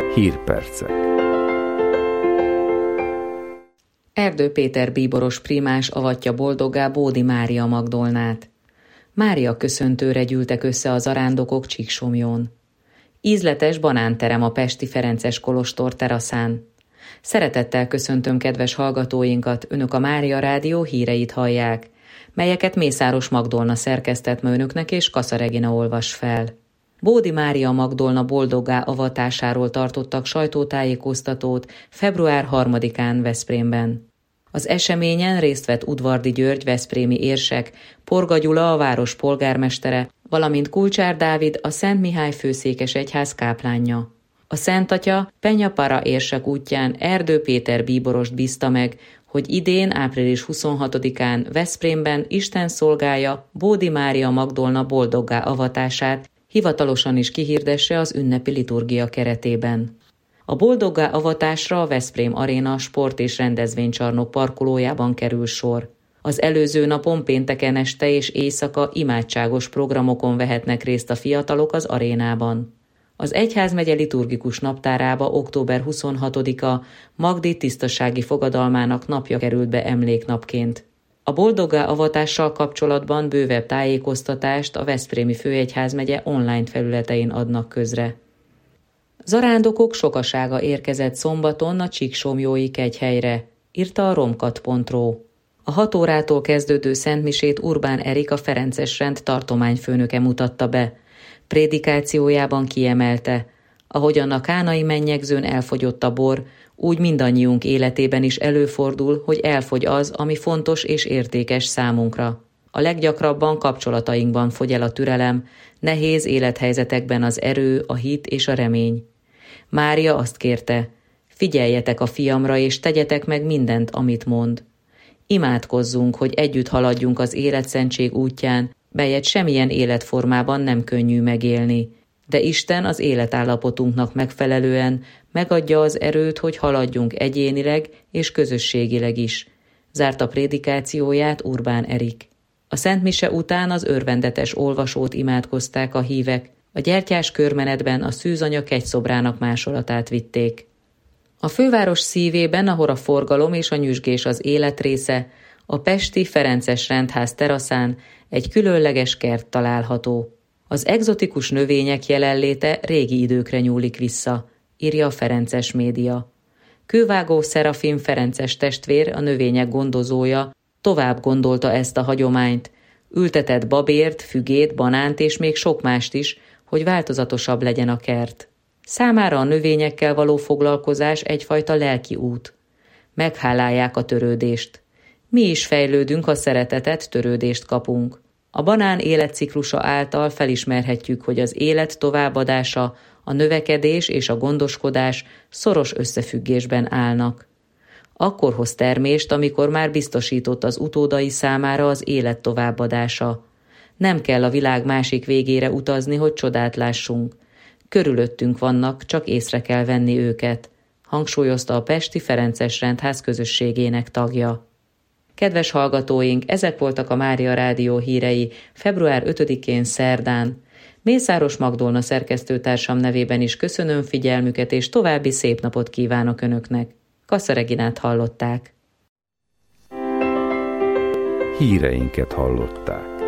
Hírpercek. Erdő Péter bíboros prímás avatja boldoggá Bódi Mária Magdolnát. Mária köszöntőre gyűltek össze a zarándokok Csíksomlyón. Ízletes banánterem a pesti ferences kolostor teraszán. Szeretettel köszöntöm kedves hallgatóinkat, önök a Mária Rádió híreit hallják, melyeket Mészáros Magdolna szerkesztett ma önöknek és Kassa Regina olvas fel. Bódi Mária Magdolna boldoggá avatásáról tartottak sajtótájékoztatót február 3-án Veszprémben. Az eseményen részt vett Udvardi György veszprémi érsek, Porga Gyula a város polgármestere, valamint Kulcsár Dávid a Szent Mihály főszékes egyház káplánja. A Szent Atya Penyapara érsek útján Erdő Péter bíborost bízta meg, hogy idén április 26-án Veszprémben Isten szolgája Bódi Mária Magdolna boldoggá avatását hivatalosan is kihirdesse az ünnepi liturgia keretében. A boldoggá avatásra a Veszprém Aréna sport- és rendezvénycsarnok parkolójában kerül sor. Az előző napon pénteken este és éjszaka imádságos programokon vehetnek részt a fiatalok az arénában. Az egyházmegye liturgikus naptárába október 26-a Magdi tisztasági fogadalmának napja került be emléknapként. A boldoggá avatással kapcsolatban bővebb tájékoztatást a Veszprémi Főegyházmegye online felületein adnak közre. Zarándokok sokasága érkezett szombaton a Csíksomlyói kegyhelyre, írta a romkat.ro. A 6 órától kezdődő szentmisét Urbán Erik, a ferences rend tartományfőnöke mutatta be. Prédikációjában kiemelte, ahogyan a kánai mennyegzőn elfogyott a bor, úgy mindannyiunk életében is előfordul, hogy elfogy az, ami fontos és értékes számunkra. A leggyakrabban kapcsolatainkban fogy el a türelem, nehéz élethelyzetekben az erő, a hit és a remény. Mária azt kérte, figyeljetek a fiamra és tegyetek meg mindent, amit mond. Imádkozzunk, hogy együtt haladjunk az életszentség útján, melyet semmilyen életformában nem könnyű megélni, de Isten az életállapotunknak megfelelően megadja az erőt, hogy haladjunk egyénileg és közösségileg is, zárta prédikációját Urbán Erik. A szentmise után az örvendetes olvasót imádkozták a hívek, a gyertyás körmenetben a szűzanya kegyszobrának másolatát vitték. A főváros szívében, ahol a forgalom és a nyüzsgés az élet része, a pesti ferences rendház teraszán egy különleges kert található. Az egzotikus növények jelenléte régi időkre nyúlik vissza, írja a Ferences média. Kővágó Szerafin ferences testvér, a növények gondozója, tovább gondolta ezt a hagyományt, ültetett babért, fügét, banánt és még sok mást is, hogy változatosabb legyen a kert. Számára a növényekkel való foglalkozás egyfajta lelki út. Meghálálják a törődést. Mi is fejlődünk, ha szeretetet, törődést kapunk. A banán életciklusa által felismerhetjük, hogy az élet továbbadása, a növekedés és a gondoskodás szoros összefüggésben állnak. Akkor hoz termést, amikor már biztosított az utódai számára az élet továbbadása. Nem kell a világ másik végére utazni, hogy csodát lássunk. Körülöttünk vannak, csak észre kell venni őket, hangsúlyozta a pesti ferences rendház közösségének tagja. Kedves hallgatóink, ezek voltak a Mária Rádió hírei február 5-én szerdán. Mészáros Magdolna szerkesztőtársam nevében is köszönöm figyelmüket, és további szép napot kívánok önöknek. Kassa Reginát hallották. Híreinket hallották.